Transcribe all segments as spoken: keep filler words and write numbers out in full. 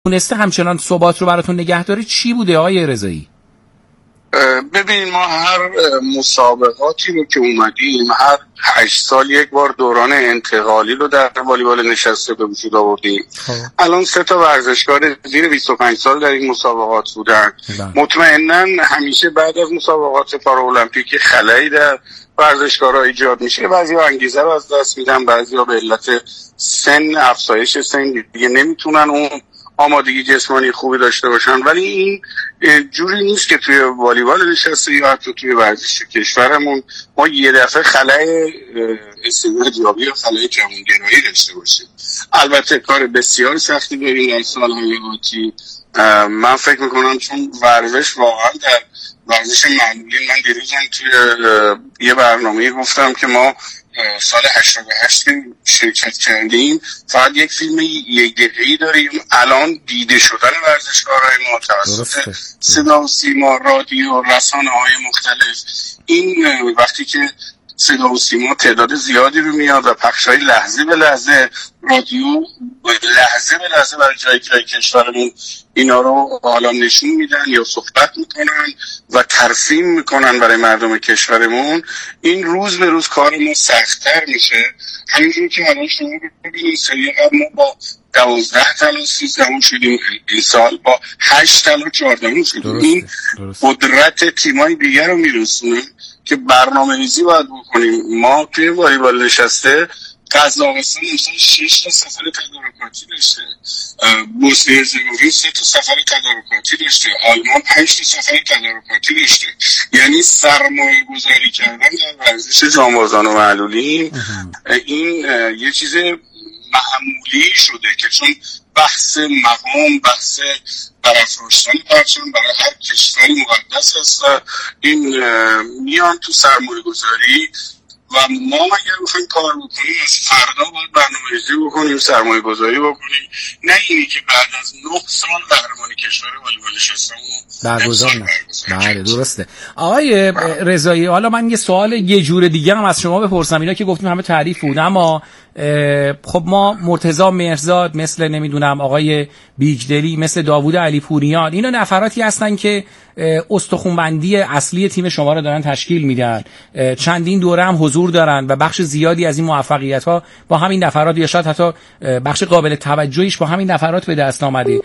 تونسته همچنان ثبات رو براتون نگه داره چی بوده آقای رضایی؟ ببین ما هر مسابقاتی رو که اومدیم هر هشت سال یک بار دوران انتقالی رو در والیبال نشسته به وجود آوردیم. الان سه تا ورزشکار زیر بیست و پنج سال در این مسابقات بودن. مطمئناً همیشه بعد از مسابقات پارالمپیک خلایی در ورزشکارها ایجاد میشه. بعضیا انگیزه رو از دست میدن، بعضیا به علت سن، افزایش سن دیگه نمیتونن اون آمادگی جسمانی خوبی داشته باشن. ولی این جوری نیست که توی والیبال نشسته یا حتی توی ورزش کشورمون ما یه دفعه خلای استعدادیابی یا خلای جوانگرایی داشته باشیم. البته کار بسیار سختی داریم در سالهای آتی. من فکر میکنم چون ورزش واقعا در ورزش معمولی، من دیروزم توی یه برنامه گفتم که ما سال هشتاد و هشت که شرکت کردیم فقط یک فیلم یک دقیقه‌ای داریم. الان دیده شدن ورزشکارهای ما توسط صدا و سیما، رادیو، رسانه‌های مختلف، این وقتی که صدا و سیما تعداد زیادی رو میاد و پخشای لحظه به لحظه، رادیو لحظه به لحظه برای جای جای کشورمون اینا رو حالا نشون میدن یا صحبت میکنن و ترسیم میکنن برای مردم کشورمون، این روز به روز کار ما سخت‌تر میشه. همینجور که الان شما ببینید سری قبل ما با دوازده طلا سیزدهم شدیم، این سال با هشت طلا چهاردهم شدیم. این قدرت تیمای دیگر رو میرسونه که برنامه‌ریزی باید بکنیم. ما توی والیبال نشسته قزاقستان امسال شش تا سفر تدارکاتی داشته، بوسنی هرزگوین سه تا سفر تدارکاتی داشته، آلمان پنج تا سفر تدارکاتی داشته. یعنی سرمایه گذاری کردن در ورزش جانبازان و معلولین این یه چیز معمولی شده که چون بحث مقام، بحث برافراشتن پرچم برای هر کشوری مقدس هست و این میان تو سرمایه گذاری و ما اگر بخوایم کار بکنیم از فردا باید برنامه‌ریزی بکنیم، سرمایه گذاری بکنیم، نه اینی که بعد از نه سال قهرمانی کشور والیبال نشسته‌مون برگزار نشه. بله درسته. آقای رضایی، حالا من یه سوال یه جور دیگه هم از شما بپرسم. اینا که گفتیم همه تعریف بود، اما خب ما مرتضی مهرزاد، مثل نمیدونم آقای بیجدلی، مثل داوود علیپوریان، اینا نفراتی هستن که استخوان‌بندی اصلی تیم شما رو دارن تشکیل میدن، چندین دوره هم حضور دارن و بخش زیادی از این موفقیت ها با همین نفرات یا شاید حتی بخش قابل توجهیش با همین نفرات به دست آمده.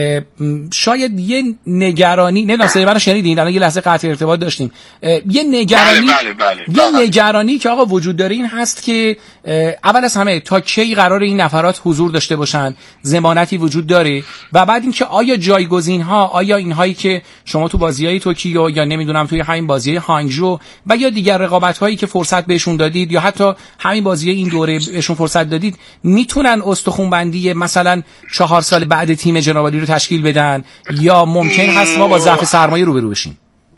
شاید یه نگرانی، نمیدونم صدای منو شنیدین؟ الان یه لحظه قطع ارتباط داشتیم. یه نگرانی بله بله بله. یه نگرانی که آقا وجود داره این هست که اول از همه تا کی قرار این نفرات حضور داشته باشن؟ ضمانتی وجود داره؟ و بعد اینکه آیا جایگزین ها، آیا اینهایی که شما تو بازی‌های توکیو یا نمیدونم توی همین بازی‌های هانگژو و یا دیگر رقابت‌هایی که فرصت بهشون دادید یا حتی همین بازی‌های این دوره بهشون فرصت دادید، میتونن استخوان‌بندی مثلا چهار سال بعد تیم جناب عالی رو تشکیل بدن یا ممکن هست ما با ضعف سرمایه روبرو بشیم؟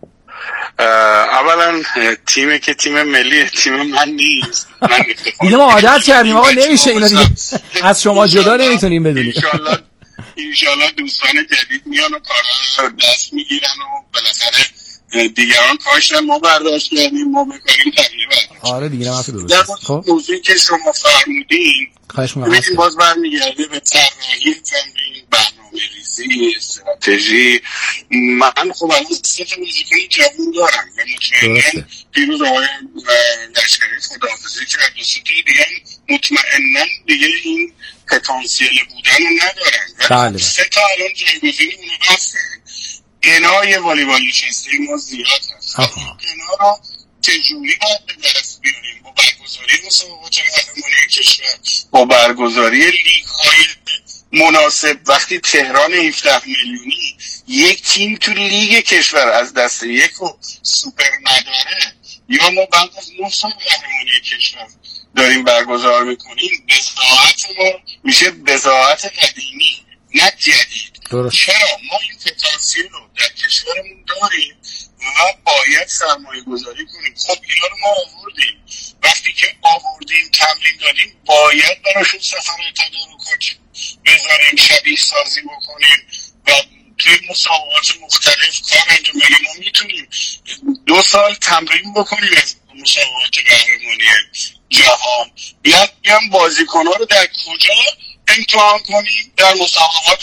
اولا تیمی که تیم ملی تیم من نیست. دیگه ما عادت کردیم آقا، نمیشه اینا دیگه از شما جدا نمیتونیم بدونیم. انشالله انشالله دوستان جدید میان و کارا رو دست میگیرن و بالاخره دیگران کاشتن، ما برداشت کردیم، ما بکنیم تقریبا. آره دیگه ما درست. در موضوعی که شما فرمودین ببینیم باز برمیگرده به طراحی تمرین، برنامه‌ریزی، استراتژی. من خب الان سه تا بازیکن جوان دارم و مطمئناً دیروز آقای لشکری خداحافظی کرد و سه تا دیگه مطمئناً دیگه این پتانسیل بودن رو ندارن. بله. سه تا الان جایگزین اونها هستن. قنای والیبال نشسته ما زیاد هست. قنا رو چجوری باید به دست بیاریم؟ با برگزاری مسابقات قهرمانی کشور، با برگزاری لیگ های مناسب. وقتی تهران هفده میلیونی یک تیم تو لیگ کشور از دست یک و سوپر نداره، یا ما بعد از نه سال قهرمانی کشور داریم برگزار میکنیم، بضاعت ما میشه بضاعت قدیمی نه جدید. چرا ما این پتانسیل رو در کشورمون داریم و باید سرمایه گذاری کنیم. خب اینا رو ما آوردیم، وقتی که آوردیم تمرین دادیم باید براشون سفرهای تدارکاتی بذاریم، شبیه سازی بکنیم و توی مسابقات مختلف کار انجام بدیم. ما میتونیم دو سال تمرین بکنیم از مسابقات قهرمانی جهان، بیاد بیان بازیکن‌ها رو در کجا امتحان کنیم؟ در مسابقات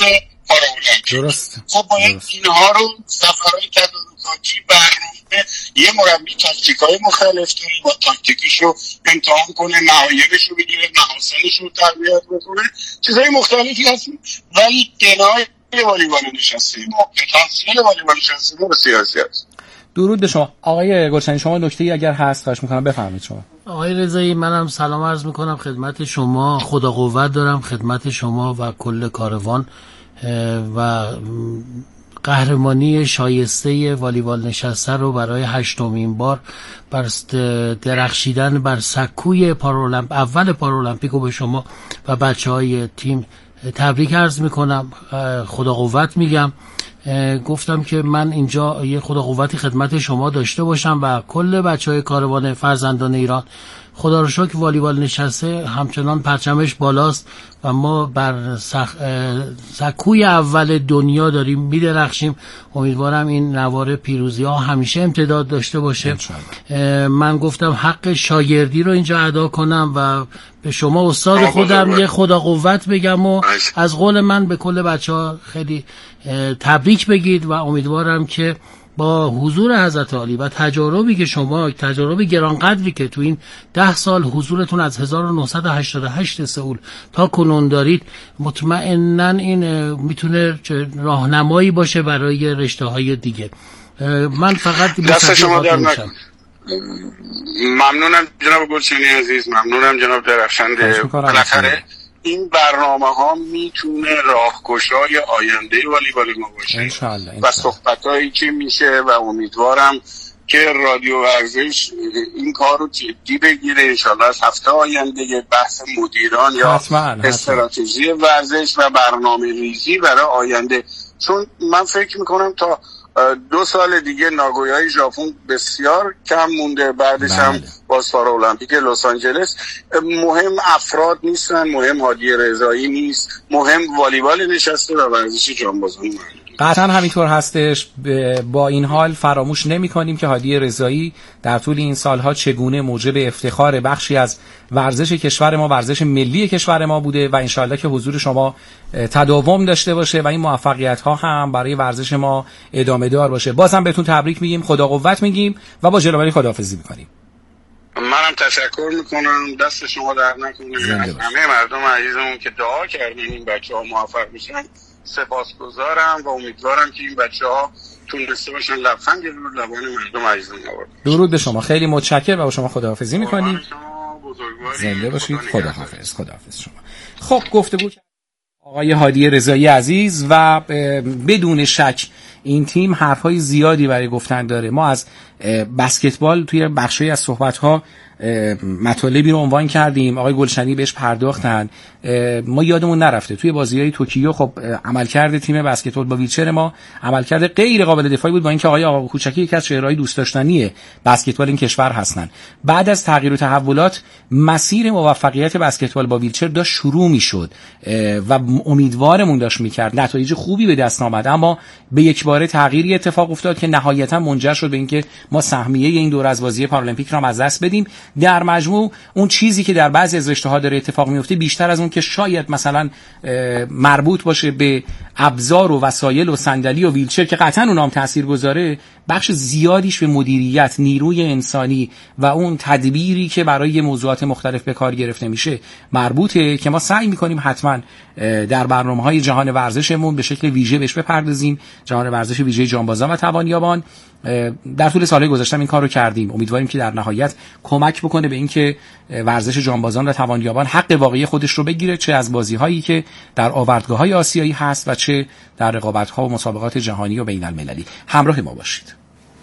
پارالمپیک. درست. خب باید درست. اینها رو سفرهای تدارکاتی برنامه یه مربی تاکتیکای مختلف داره با تاکتیکش رو امتحان کنه، معایبش رو بگیره، محاسنش رو تربیت بکنه، چیزهای مختلفی هست. ولی دنای والیبال نشسته ما پتانسیل والیبال نشسته ما سیاسی هست. درود به شما آقای گلشنی. شما نکته‌ای اگر هست خواهش می‌کنم بفرمایید. شما آقای رضایی، منم سلام عرض می‌کنم خدمت شما، خدا قوت دارم خدمت شما و کل کاروان و قهرمانی شایسته والیبال نشسته رو برای هشتمین بار بر درخشیدن بر سکوی پارالمپ اول پارالمپیک رو به شما و بچه‌های تیم تبریک عرض میکنم، خدا قوت میگم. گفتم که من اینجا یه خدا قوتی خدمت شما داشته باشم و کل بچهای کاروان فرزندان ایران. خدا رو شکر والیبال نشسته همچنان پرچمش بالاست و ما بر سخ... سکوی اول دنیا داریم میدرخشیم. امیدوارم این نوار پیروزی ها همیشه امتداد داشته باشه. من گفتم حق شاگردی رو اینجا ادا کنم و به شما استاد خودم یه خدا قوت بگم و از قول من به کل بچه ها خیلی تبریک بگید و امیدوارم که با حضور حضرت عالی و تجاربی که شما تجاربی گرانقدری که تو این ده سال حضورتون از هزار و نهصد و هشتاد و هشت سئول تا کنون دارید، مطمئناً این میتونه راهنمایی باشه برای رشته‌های دیگه. من فقط دست شما در نکنم. ممنونم جناب گلشنی عزیز، ممنونم جناب درخشنده. بالاخره این برنامه ها میتونه راهگشای آینده والیبال ما باشه انشالله. و صحبت هایی که میشه و امیدوارم که رادیو ورزش این کار رو جدی بگیره انشالله. از هفته آینده بحث مدیران یا حتما، استراتژی حتما. ورزش و برنامه ریزی برای آینده، چون من فکر میکنم تا دو سال دیگه ناگویای ژاپن بسیار کم مونده، بعدش هم باز پارالمپیک لس آنجلس. مهم افراد نیستن، مهم هادی رضایی نیست، مهم والیبال نشسته و ورزش جانبازان. قطعا همینطور هستش. با این حال فراموش نمی کنیم که هادی رضایی در طول این سالها چگونه موجب افتخار بخشی از ورزش کشور ما، ورزش ملی کشور ما بوده و انشالله که حضور شما تداوم داشته باشه و این موفقیت ها هم برای ورزش ما ادامه دار باشه. بازم بهتون تبریک میگیم، خدا قوت میگیم و با جلوبری خداحافظی میکنیم. منم تشکر میکنم، دست شما در نکنه. همه مردم عزیزمون که دعا کردین این بچه‌ها موفق میشن سپاسگزارم و امیدوارم که این بچه‌ها تونسته باشن لبخند رو لبان مردم عزیزمون آورد. درود به شما، خیلی متشکرم و با شما خداحافظی میکنیم. زنده باشید. خداحافظ. خداحافظ شما. خب گفتگو آقای هادی رضایی عزیز و بدون شک این تیم حرفای زیادی برای گفتن داره. ما از بسکتبال توی بخشی از صحبت‌ها مطالبی رو عنوان کردیم، آقای گلشنی بهش پرداختن. ما یادمون نرفته توی بازی‌های توکیو خب عملکرد تیم بسکتبال با ویلچر ما عملکرد غیر قابل دفاعی بود، با اینکه آقای آقا کوچکی یکی از چهره‌های دوست داشتنی بسکتبال این کشور هستن. بعد از تغییر و تحولات مسیر موفقیت بسکتبال با ویلچر داشت شروع می‌شد و امیدوارمون داشت می‌کرد نتایج خوبی به دست آمد، اما به یک باره تغییری اتفاق افتاد که نهایتاً منجر شد به اینکه ما سهمیه این دور از بازی پارالمپیک را از دست بدیم. در مجموع اون چیزی که در بعضی از رشته‌ها داره اتفاق میفته بیشتر از اون که شاید مثلا مربوط باشه به ابزار و وسایل و صندلی و ویلچر که قطعا اونام تأثیر گذاره، بخش زیادیش به مدیریت، نیروی انسانی و اون تدبیری که برای موضوعات مختلف به کار گرفته میشه مربوطه، که ما سعی میکنیم حتما در برنامه‌های جهان ورزشمون به شکل ویژه بهش بپردازیم. جهان ورزش ویژه جانبازان و توانیابان در طول سالهای گذشته این کار رو کردیم. امیدواریم که در نهایت کمک بکنه به اینکه ورزش جانبازان و توانیابان حق واقعی خودش رو بگیره، چه از بازی‌هایی که در آوردگاه‌های آسیایی هست و چه در رقابت‌ها و مسابقات جهانی و بین‌المللی. همراه ما باشید.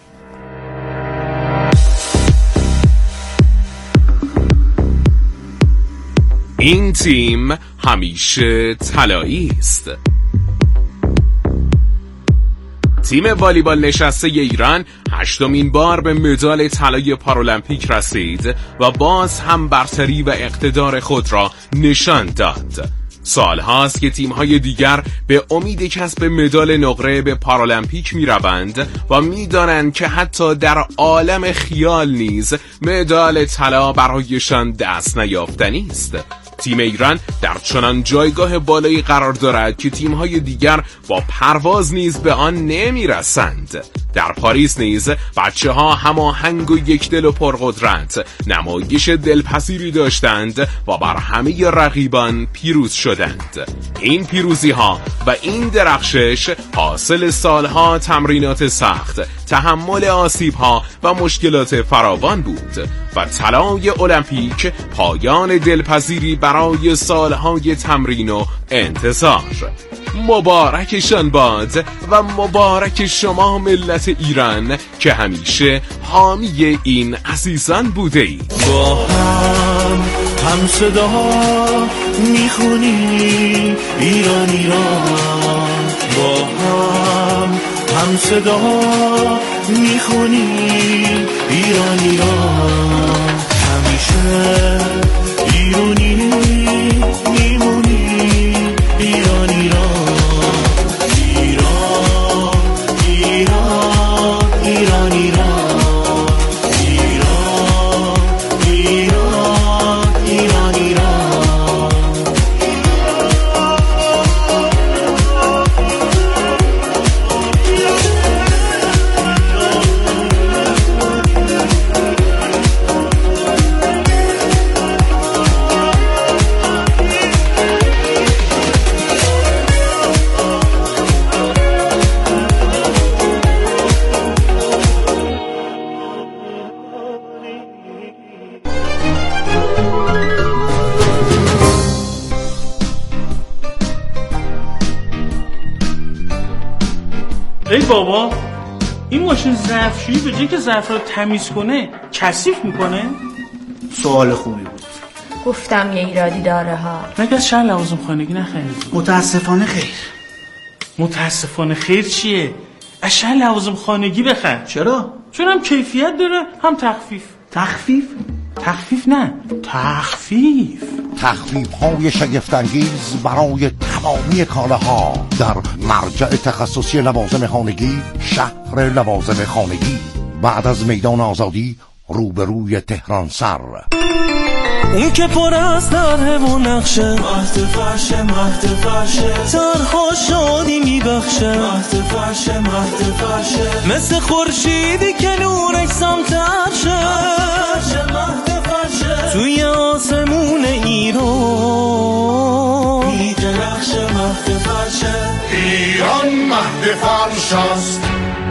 این تیم همیشه طلایی است. تیم والیبال نشسته ایران هشتمین بار به مدال طلای پارالمپیک رسید و باز هم برتری و اقتدار خود را نشان داد. سال هاست که تیم‌های دیگر به امید کسب مدال نقره به پارالمپیک می‌روند و می‌دانند که حتی در عالم خیال نیز مدال طلا برایشان دست نیافتنی است. تیم ایران در چنان جایگاه بالایی قرار دارد که تیم‌های دیگر با پرواز نیز به آن نمی‌رسند. در پاریس نیز بچه‌ها هماهنگ و یکدل و پرقدرت نمایش دلپذیری داشتند و بر همه رقیبان پیروز شدند. این پیروزی‌ها و این درخشش حاصل سالها تمرینات سخت، تحمل آسیب‌ها و مشکلات فراوان بود و طلای المپیک پایان دلپذیری برای سالهای تمرین و انتظار. مبارکشان باد و مبارک شما ملت ایران که همیشه حامی این عزیزان بوده ای. با هم هم صدا میخونی ایران ایران، با هم هم صدا میخونی ایران ایران، همیشه ایرانی میمونی ایران ایران. ای بابا، این ماشین ظرفشویی به جای که ظرف رو تمیز کنه کثیف میکنه؟ سوال خوبی بود. گفتم یه ایرادی داره ها. مگه از شهر لوازم خانگی نخریدی؟ متاسفانه خیر. متاسفانه خیر چیه؟ از شهر لوازم خانگی بخر. چرا؟ چون هم کیفیت داره هم تخفیف. تخفیف؟ تخفیف نه، تخفیف. تخفیف های شگفت‌انگیز برای تمامی کالاها در مرجع تخصصی لوازم خانگی، شهر لوازم خانگی، بعد از میدان آزادی روبروی تهران سر. اون که پر از طرح و نقشه، مهد فرشه مهد فرشه، طرها شادی میبخشه، مهد فرشه مهد فرشه، مثل خورشیدی که نورش سمت عرشه، مهد فرشه، توی آسمون ایران میدرخشه، مهد فرشه، ایران مهد فرش است.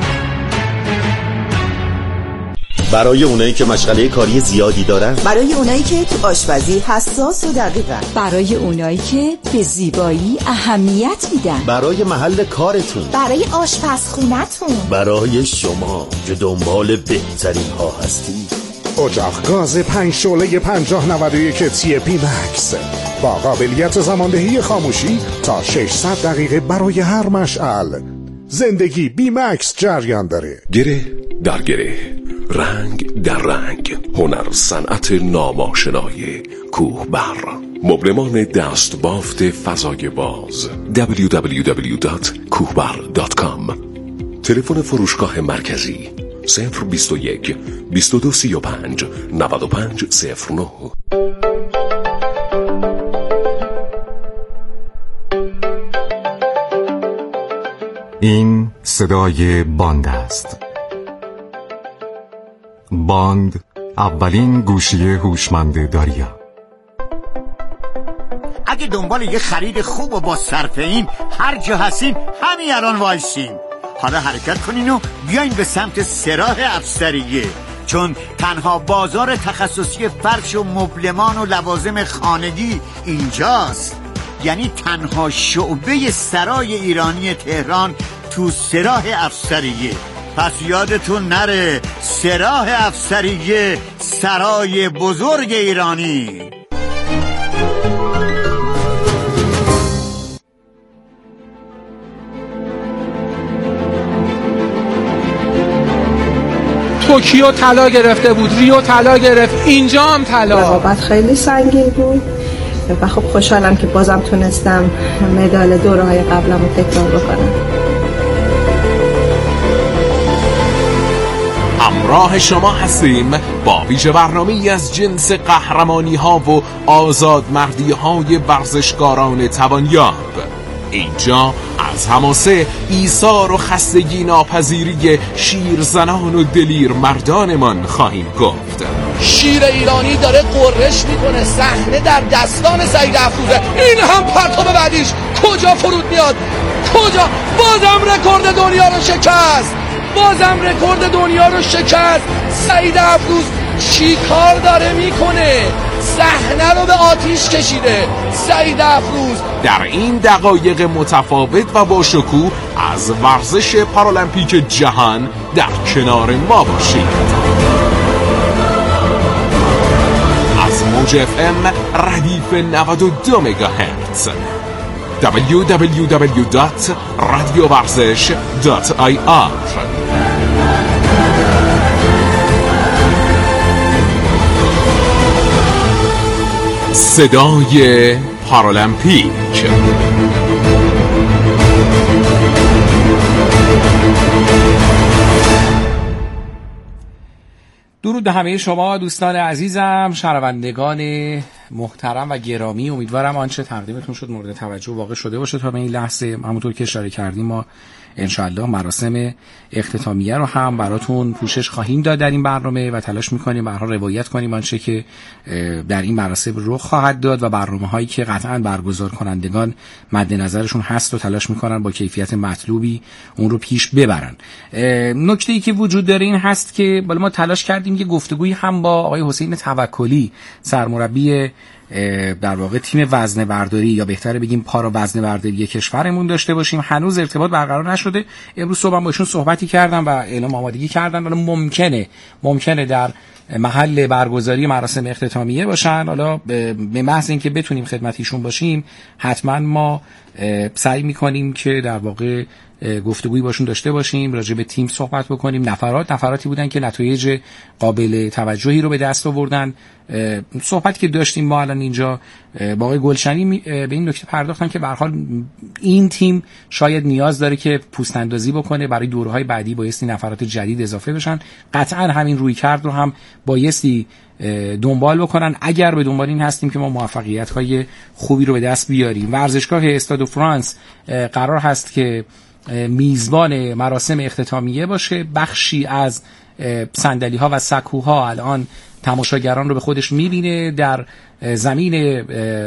برای اونایی که مشغله کاری زیادی دارن، برای اونایی که تو آشپزی حساس و دقیقن، برای اونایی که به زیبایی اهمیت میدن، برای محل کارتون، برای آشپزخونتون، برای شما که دنبال بهترین ها هستید. اجاق گاز پنج شعله پنجاه نود و یک تی پی مکس با قابلیت زماندهی خاموشی تا ششصد دقیقه برای هر مشعل. زندگی بی مکس جریان داره. گره در گره، رنگ در رنگ، هنر صنعت ناماشنای کوهبر، مبلمان دست بافت فضای باز. دبلیو دبلیو دبلیو دات کوهبر دات کام. تلفن فروشگاه مرکزی صفر بیست و یک بیست و دو سی و پنج نود و پنج صفر نه. این صدای باند است. باند، اولین گوشی هوشمند داریا. اگه دنبال یه خرید خوب و با صرفه این هر جا هستین همین الان وایسین. حالا حرکت کنین و بیاین به سمت سراح افسریه، چون تنها بازار تخصصی فرش و مبلمان و لوازم خانگی اینجاست. یعنی تنها شعبه سرای ایرانی تهران تو سراح افسریه. پس یادتون نره، سراح افسریه، سرای بزرگ ایرانی. توکیو طلا گرفته بود، ریو طلا گرفت، اینجا هم طلا. رقابت خیلی سنگین بود و خب خوشحالم که بازم تونستم مدال دوره‌های قبلم رو تکرار بکنم. اما همراه شما هستیم با ویژه برنامه‌ای از جنس قهرمانی ها و آزاد مردی های ورزشکاران توانیاب. اینجا از حماسه، ایثار و خستگی ناپذیری شیرزنان و دلیر مردانمان خواهیم گفت. شیر ایرانی داره قررش میکنه، صحنه در دستان سعید افروزه. این هم پرتاب بعدیش کجا فرود میاد، کجا بازم رکورد دنیا رو شکست، بازم رکورد دنیا رو شکست. سعید افروز چی کار داره میکنه؟ صحنه رو به آتیش کشیده سعید افروز. در این دقایق متفاوت و با شکوه از ورزش پارالمپیک جهان در کنار ما باشید. از موج اف ام ردیف نود و دو مگاهرتز دبلیو دبلیو دبلیو دات رادیو ورزش دات آی آر. صدای پارالمپیک. درود به همه شما دوستان عزیزم، شنوندگان محترم و گرامی. امیدوارم آنچه تقدیمتون شد مورد توجه واقع شده باشه تا به این لحظه. همونطور که اشاره کردیم ما انشاءالله مراسم اختتامیه رو هم براتون پوشش خواهیم داد در این برنامه و تلاش میکنیم به هر حال روایت کنیم آنچه که در این مراسم رخ خواهد داد و برنامه هایی که قطعا برگزار کنندگان مد نظرشون هست و تلاش میکنن با کیفیت مطلوبی اون رو پیش ببرن. نکته ای که وجود داره این هست که بالا ما تلاش کردیم که گفتگویی هم با آقای حسین توکلی، سرمربی در واقع تیم وزنه برداری یا بهتره بگیم پارا وزنه برداری کشورمون داشته باشیم. هنوز ارتباط برقرار نشده. امروز صبح با ایشون صحبتی کردم و اعلام آمادگی کردن حالا ممکنه ممکنه در محل برگزاری مراسم اختتامیه باشن. حالا به محض اینکه بتونیم خدمت ایشون باشیم حتما ما سعی میکنیم که در واقع گفتگویی باشون داشته باشیم، راجع به تیم صحبت بکنیم. نفرات نفراتی بودن که نتایج قابل توجهی رو به دست آوردن. صحبتی که داشتیم ما الان اینجا با آقای گلشنی به این نکته پرداختن که به هر حال این تیم شاید نیاز داره که پوست اندازی بکنه، برای دوره‌های بعدی بایستی نفرات جدید اضافه بشن. قطعا همین رویکرد رو هم بایستی دنبال بکنن اگر به دنبال این هستیم که ما موفقیت‌های خوبی رو به دست بیاریم. ورزشگاه استاد فرانس قرار هست که میزبان مراسم اختتامیه باشه. بخشی از صندلی‌ها و سکوها الان تماشاگران رو به خودش میبینه. در زمین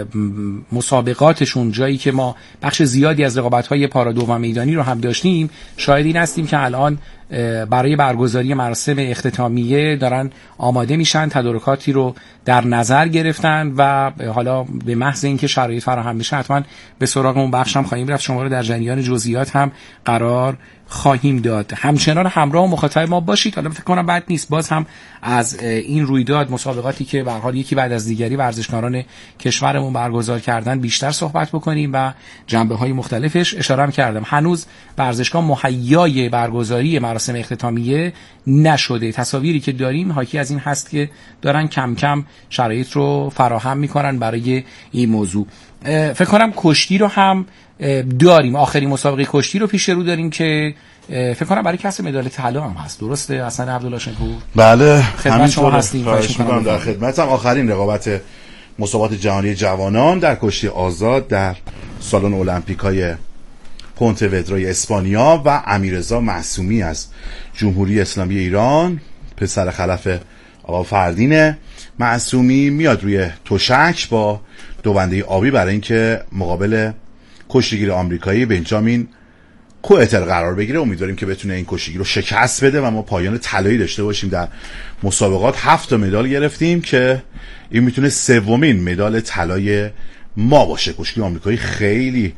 مسابقاتشون، جایی که ما بخش زیادی از رقابت‌های پارا دو و میدانی رو هم داشتیم، شاهد این هستیم که الان برای برگزاری مراسم اختتامیه دارن آماده میشن، تدارکاتی رو در نظر گرفتن و حالا به محض اینکه شرایط فراهم بشه حتما به سراغ اون بخش هم خواهیم رفت. شما رو در جریان جزئیات هم قرار خواهیم داد. همچنان همراه و مخاطب ما باشید. حالا فکر کنم بد نیست باز هم از این رویداد، مسابقاتی که به هر حال یکی بعد از دیگری ورزشکاران کشورمون برگزار کردن، بیشتر صحبت بکنیم و جنبه‌های مختلفش. اشاره هم کردم هنوز ورزشگاه مهیای برگزاری مراسم اختتامیه نشده. تصاویری که داریم حاکی از این هست که دارن کم کم شرایط رو فراهم میکنن برای این موضوع. فکر کنم کشتی رو هم داریم، آخرین مسابقه کشتی رو پیش رو داریم که فکر کنم برای کسب مدال طلا هم هست. درسته حسن عبدالله شنکور؟ بله، خدمت شما هستیم. خواهش می‌کنم. در خدمتم. آخرین رقابت مسابقات جهانی جوانان در کشتی آزاد در سالن المپیکای پونتودرای اسپانیا و امیررضا معصومی از جمهوری اسلامی ایران، پسر خلف آقا فردین معصومی، میاد روی تشک با دوبنده آبی برای اینکه مقابل کشتیگیر آمریکایی بنجامین کوئتر قرار بگیره. امیدواریم که بتونه این کشتیگیر رو شکست بده و ما پایان طلایی داشته باشیم در مسابقات. هفت تا مدال گرفتیم که این میتونه سومین مدال طلای ما باشه. کشتیگیر آمریکایی خیلی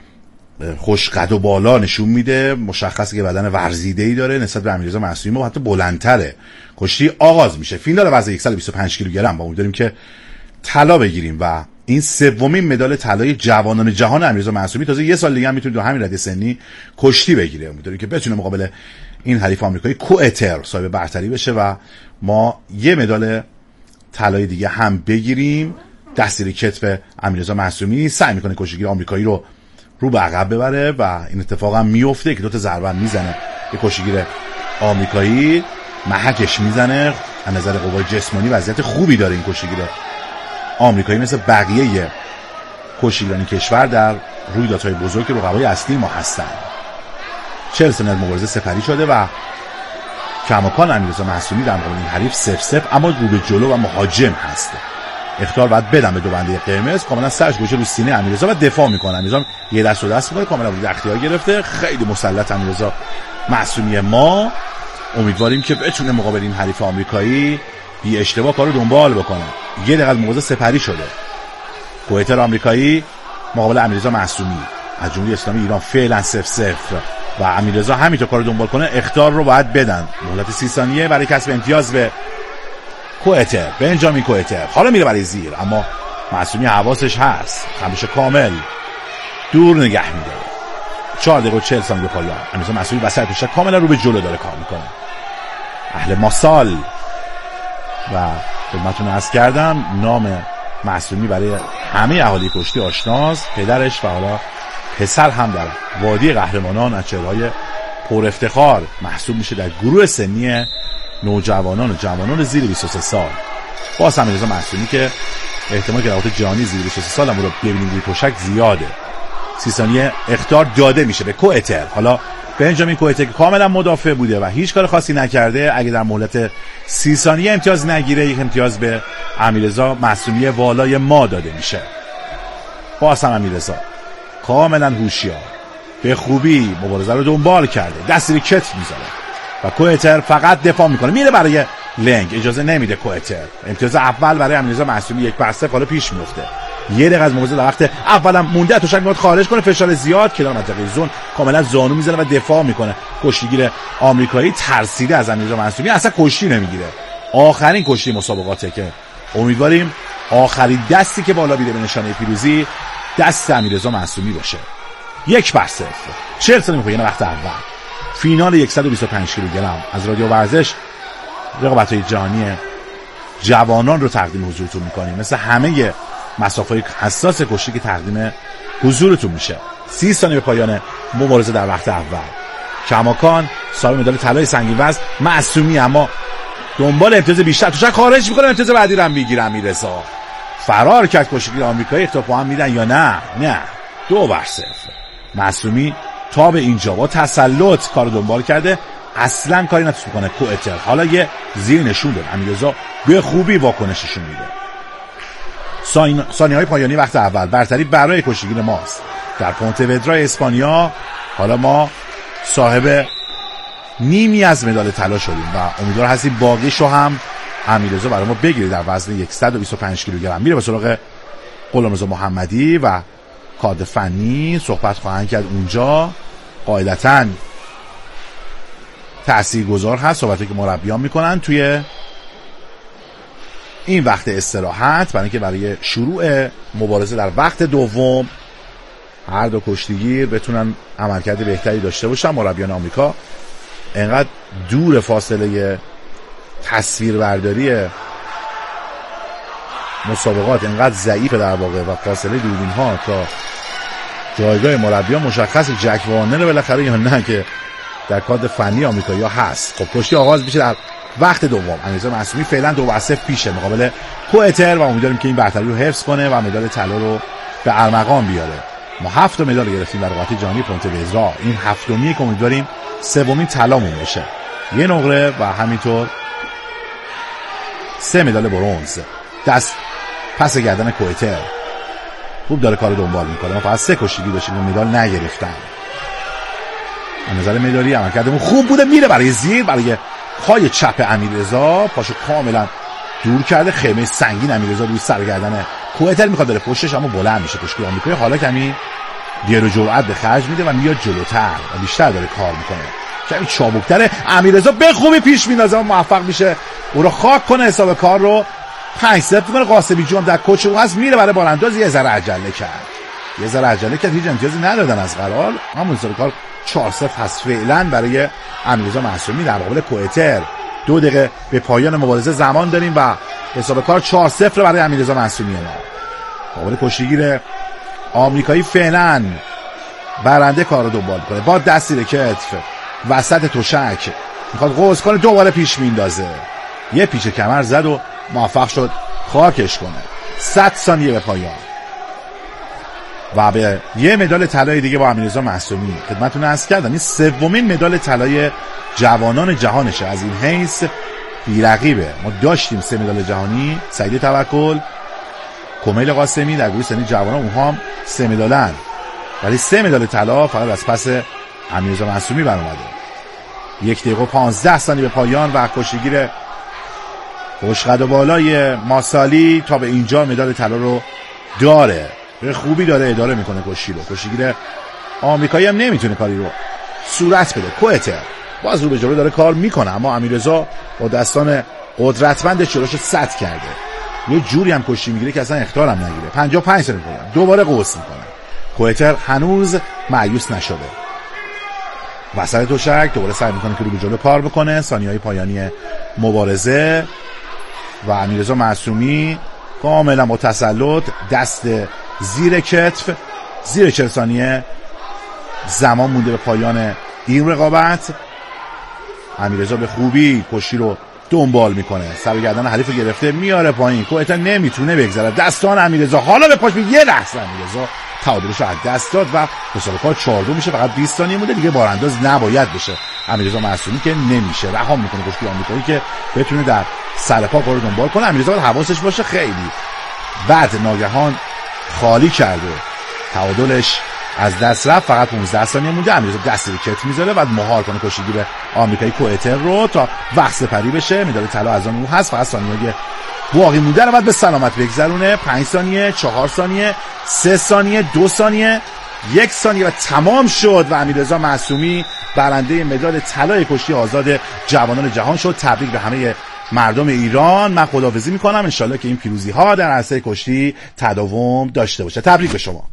خوش قد و بالا نشون میده، مشخصه که بدن ورزیده‌ای داره نسبت به امیررضا معصومی و حتی بلندتره. کشتی آغاز میشه، فینال وزن صد و بیست و پنج کیلوگرم، با امیدواریم که طلا بگیریم و این سومین مدال طلای جوانان جهان امیررضا معصومی. تازه یه سال دیگه هم میتونه تو همین رده سنی کشتی بگیره. امیدواریم که بتونه مقابل این حریف آمریکایی کوئتر صاحب برتری بشه و ما یه مدال طلای دیگه هم بگیریم. دست زیر کتف امیررضا معصومی سعی میکنه کشتیگیر آمریکایی رو رو به عقب ببره و این اتفاق هم میفته که دو تا ضربه میزنه به کشتیگیر آمریکایی محکش میزنه. از نظر قوای جسمانی وضعیت خوبی داره این کشتیگیر آمریکایی، مثل بقیه کشتیگیران کشور در رویدادهای بزرگ که رقبای اصلی ما هستن. چهل سال مبارزه سپری شده و کماکان امیررضا معصومی در مقابل این حریف صفر صفر اما رو به جلو و مهاجم هست. اختیار باید بدن به دو بنده قرمز، کاملا سرش گوشه رو سینه امیررضا و دفاع میکنه. امیررضا یه دست رو دست میکنه، کاملا رو اختیار گرفته. خیلی مسلط امیررضا معصومی ما. امیدواریم که بتونه مقابل این حریف آمریکایی بی اشتباه کارو دنبال بکنه. یه دقیقه مبارزه سپری شده. کوهتر آمریکایی مقابل امیررضا معصومی از جمهوری اسلامی ایران فعلا صفر صفر و امیررضا همینطور کارو دنبال کنه. اخطار رو باید بدن. مهلت سی ثانیه برای کسب امتیاز به کوهتر، بنجامین کوهتر. حالا میره برای زیر، اما معصومی حواسش هست، خمش کامل دور نگه میداره. چهار دقیقه و چهل ثانیه پایان. امیررضا معصومی وسط پشت کاملا رو به جلو داره کار میکنه. اهل ماسال و خدمتتون عرض کردم نام معصومی برای همه اهالی کشتی آشناست. پدرش و حالا پسر هم در وادی قهرمانان از چهره‌های پر افتخار محسوب میشه در گروه سنی نوجوانان و جوانان زیر بیست و سه سال. باز امیررضا معصومی که احتمال که در وقت جهانی زیر بیست و سه سال هم رو ببینیم روی تشک زیاده. سی ثانیه اخطار داده میشه به کوهتر. حالا بنجامین کوهتر که کاملا مدافع بوده و هیچ کار خاصی نکرده، اگه در مهلت سی ثانیه امتیاز نگیره، یک امتیاز به امیررضا معصومی والای ما داده میشه. باز هم امیررضا کاملا هوشیار به خوبی مبارزه رو دنبال کرده، دستی کتف میذاره و کوهتر فقط دفاع میکنه، میره برای لنگ، اجازه نمیده کوهتر. امتیاز اول برای امیررضا معصومی یک بر صفر حالا پیش میفته. یه دقیقه از مبارزه در وقت اولم مونده، توشک میاد خارج کنه، فشار زیاد کنار منطقه زون کاملا زانو میزنه و دفاع میکنه. کشتیگیر آمریکایی ترسیده از امیررضا معصومی، اصلا کشتی نمیگیره. آخرین کشتی مسابقاته که امیدواریم آخرین دستی که بالا بیره به نشانه پیروزی دست امیررضا معصومی باشه. یک بر صفر چهل ثانیه میخواد وقت اول فینال صد و بیست و پنج کیلوگرم از رادیو ورزش رقابت‌های جهانی جوانان رو تقدیم حضورتون میکنیم. مثل همه مسافه‌های حساس کشتی که تقدیم حضورتون میشه. سی ثانیه به پایان مبارزه در وقت اول. کماکان صاحب مدال طلای سنگین وزن معصومی، اما دنبال امتیاز بیشتر، توشک خارج میکنه، امتیاز بعدی رو هم میگیره. امیررضا فرار کرد. کشتیگیر آمریکایی اختلاف هم میدن یا نه؟ نه، دو بر صفر. معصومی تا به اینجا با تسلط کار دنبال کرده، اصلا کاری نتونست بکنه کوهتر. حالا یه زیر نشون داد، امیررضا به خوبی واکنششون میده. ثانیه‌های پایانی وقت اول برتری برای کشتیگیر ماست در پونتودرا اسپانیا. حالا ما صاحب نیمی از مدال طلا شدیم و امیدوار هستیم باقیشو هم امیررضا برای ما بگیره در وزن صد و بیست و پنج کیلوگرم. میره به سراغ غلامرضا محمدی و کادر فنی صحبت خواهند کرد. اونجا قاعدتاً تاثیرگذار هست صحبتی که مربیان میکنن توی این وقت استراحت، برای اینکه برای شروع مبارزه در وقت دوم هر دو کشتیگیر بتونن عملکرد بهتری داشته باشن. مربیان آمریکا انقدر دور فاصله تصویربرداری مسابقات، انقدر ضعیفه در واقع و فاصله دوربین ها تا جایگاه مربیان مشخص جک وارنر بالاخره یا نه که در کادر فنی آمریکایی هست. خب کشتی آغاز میشه در وقت دوم. امیررضا معصومی فعلا دو بر صفر پیشه مقابل کوهتر و امیدواریم که این برتری رو حفظ کنه و مدال طلا رو به ارمغان بیاره. ما هفت مدال گرفتیم در رقابت جهانی پونتودرا، این هفتمیه که امیدواریم سومین طلامون بشه. یه نقره و همینطور سه مدال برنز. دست پس گردن کوهتر خوب داره کارو دنبال میکنه. ما فقط سه کشتیگیر داشتیم و مدال نگرفتن. از نظر مدالی عملکردمون خوب بوده. میره برای زیر، برای پای چپ امیررضا، پاشو کاملا دور کرده. خیمه سنگین امیررضا روی سرگردن کوهتر میخواد بره پشتش، اما بلند میشه. کشتی آمریکایی حالا کمی دیر و جرأت به خرج میده و میاد جلوتر و بیشتر داره کار میکنه. کمی چابکتره. امیررضا به خوبی پیش میندازه و موفق میشه او رو خاک کنه. حساب کار رو پنج صفر میکنه. قاسمی جون در کوچ او هست، میره برای بارانداز. یه ذره عجله کرد. یه ذره عجله کرد. هیچ امتیازی ندادن از قرار. همون حساب کار چهار صفر هست فعلا برای امیررضا معصومی در مقابل کوهتر. دو دقیقه به پایان مبارزه زمان داریم و حساب کار چهار صفر برای امیررضا معصومی. ما مقابل کشتیگیر آمریکایی فعلا برنده کار رو دنبال کنه با دستی کتف وسط تشک. میخواد قوس کنه، دوباره پیش میندازه، یه پیچ کمر زد و موفق شد خاکش کنه. صد ثانیه به پایان و به یه مدال طلای دیگه با امیررضا معصومی خدمتتون عرض کردم. این سومین مدال طلای جوانان جهانشه، از این حیث بی‌رقیبه. ما داشتیم سه مدال جهانی، سعید توکل، کمیل قاسمی در گروه سنی جوانان، اونها هم سه مدالن، ولی سه مدال طلا فقط از پس امیررضا معصومی برآمده. یک دقیقه و پانزده ثانیه به پایان و کشتیگیر خوشقد و بالای ماسالی تا به اینجا مدال طلا رو داره، خوبی داره اداره میکنه کشتی رو. کشتیگیر آمریکایی هم نمیتونه کاری رو صورت بده. کوئتر باز رو به جلو داره کار میکنه، اما امیررضا با دستان قدرتمندش جلوشو سد کرده، یه جوری هم کشتی میگیره که اصلا اخطار هم نگیره. پنجاه و پنج ثانیه پایان دوباره قوس میکنه. کوئتر هنوز مایوس نشده، وسط تشک دوباره سعی میکنه که رو به جلو کار بکنه. ثانیه‌های پایانی مبارزه و امیررضا معصومی کاملا با تسلط، دست زیر کتف، زیر چهل ثانیه زمان مونده به پایان این رقابت. امیررضا به خوبی کشتی رو دنبال میکنه، سر گردن حریف رو گرفته میاره پایین. کوئتر نمیتونه بگذره، دستان امیررضا حالا به پاش یه لحظه امیررضا تعادلش رو از دست داد و مسابقات چهار دو میشه. فقط بیست ثانیه مونده دیگه، بارانداز نباید بشه امیررضا معصومی که نمیشه، رها میکنه کشتی آمریکایی که بتونه در سر پا کارو دنبال کنه. امیررضا باید حواسش باشه، خیلی بعد ناگهان خالی کرده، تعادلش از دست رفت، فقط پانزده ثانیه مونده. امیررضا دست به کتف میذاره بعد مهار کنه کشتیگیر آمریکایی کوئتر رو تا وقت سپری بشه. مدال طلا از اون هست، فقط ثانیه باقی مونده رو بعد به سلامت بگذرونه. پنج ثانیه، چهار ثانیه، سه ثانیه، دو ثانیه، یک ثانیه و تمام شد و امیررضا معصومی برنده مدال طلای کشتی آزاد جوانان جهان شد. تبریک به همه مردم ایران. من خداحافظی میکنم، انشالله که این پیروزی ها در عرصه کشتی تداوم داشته باشه. تبریک به شما.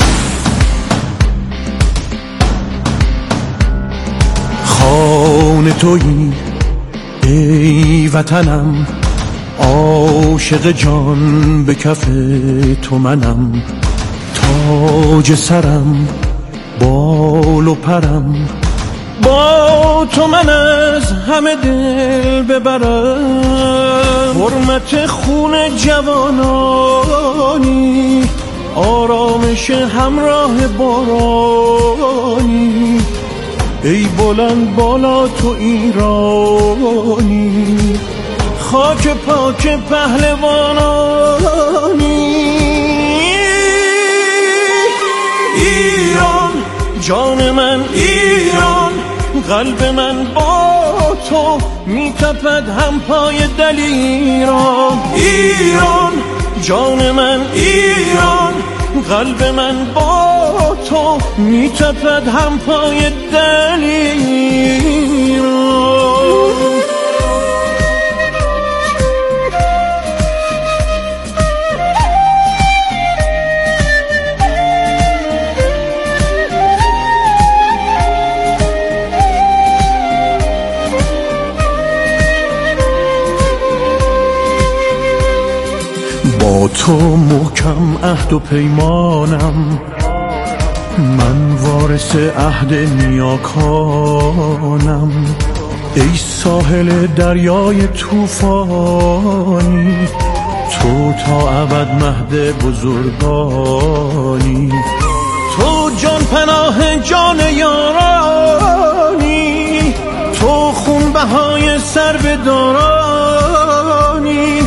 خان تویی ای وطنم، عاشق جان به کف تو منم، تاج سرم بال و پرم، با تو من از همه دل ببرم. حرمت خون جوانانی، آرامش همراه بارانی، ای بلند بالا تو ایرانی، خاک پاک پهلوانانی. ایران جان من، ایران قلب من با تو میتپد هم پای دلیران. ایران جان من، ایران قلب من با تو میتپد هم پای دلیران. با تو محکم عهد و پیمانم، من وارث عهد نیاکانم. ای ساحل دریای طوفانی، تو تا ابد مهد بزرگانی. تو جان پناه جان یارانی، تو خون بهای سر به دارانی.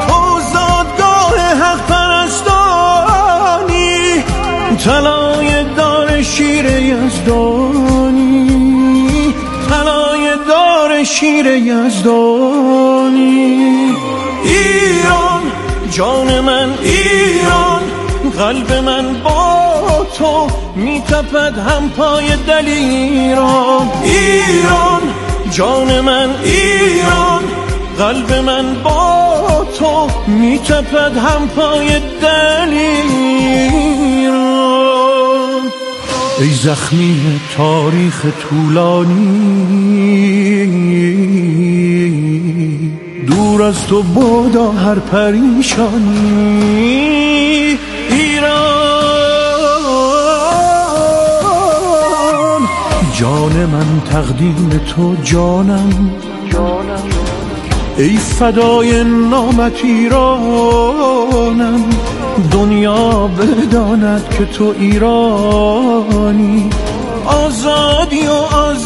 حق پرستانی، طلای دار شیر یزدانی، طلای دار شیر یزدانی. ایران جان من، ایران قلب من با تو میتپد هم پای دلیران. ایران جان من، ایران قلب من با تو میتپد هم پای دلیران. ای زخمی تاریخ طولانی، دور از تو بادا هر پریشانی. ایران جان من تقدیم تو جانم، ای فدای نامت ایرانم. دنیا بداند که تو ایرانی، آزادی و آزادی